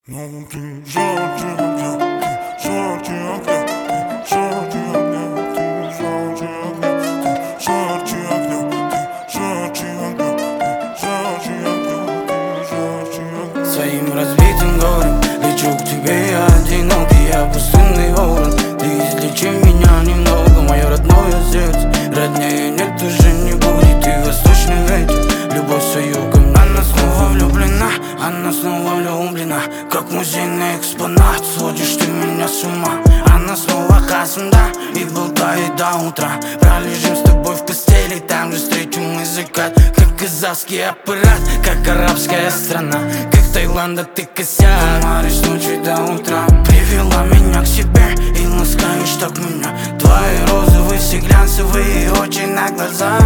Ну ты жарче огня, ты жарче огня, ты жарче огня, ты жарче огня, ты жарче огня, ты жарче огня, ты жарче огня, ты жарче огня. Своим разбитым горем лечу к тебе, я одинокий, я пустынный ворон. Ты излечи меня немного, мое родное сердце. Роднее нет, уже не будет, ты восточный ветер. Любовь свою ко мне, она снова влюблена, она снова влюблена. Как музейный экспонат, сводишь ты меня с ума. Она снова касмда и болтает до утра. Пролежим с тобой в постели, там же встретим мы закат. Как казахский аппарат, как арабская страна, как Таиланда ты косяк. Маришь ночи до утра, привела меня к себе и ласкаешь так меня. Твои розовые, все глянцевые очи на глаза.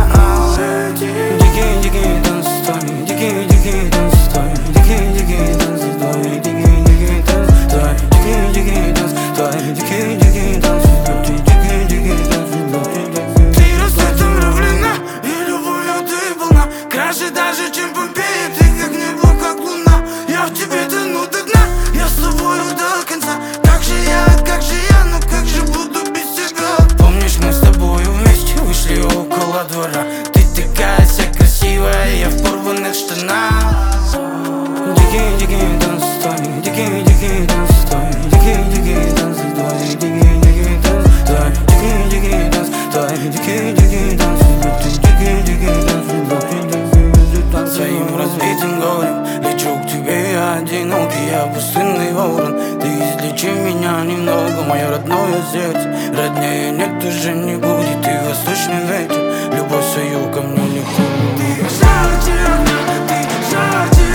Дикий танц твой, дикий танц твой, дикий танц твой, дикий танц твой, дикий танц твой, дикий танц твой, дикий танц твой. Ты рассветом влюблена, и любовью ты полна, краше даже, чем Помпея. Ты как небо, как луна, я в тебе тону до дна, я с тобою до конца. Как же я, ну как же буду без тебя? Помнишь, мы с тобою вместе вышли около двора. Ты такая вся красивая, я в порванных штанах. Дикий танц твой, дикий танц твой, дикий танц твой, дикий танц твой, дикий танц твой, дикий танц твой. Своим разбитым горем лечу к тебе, я одинокий, я пустынный ворон. Ты излечи меня немного, мое родное сердце. Роднее нет, уже не будет, ты восточный ветер. Любовь свою ко мне легко. Ты жарче огня, ты жарче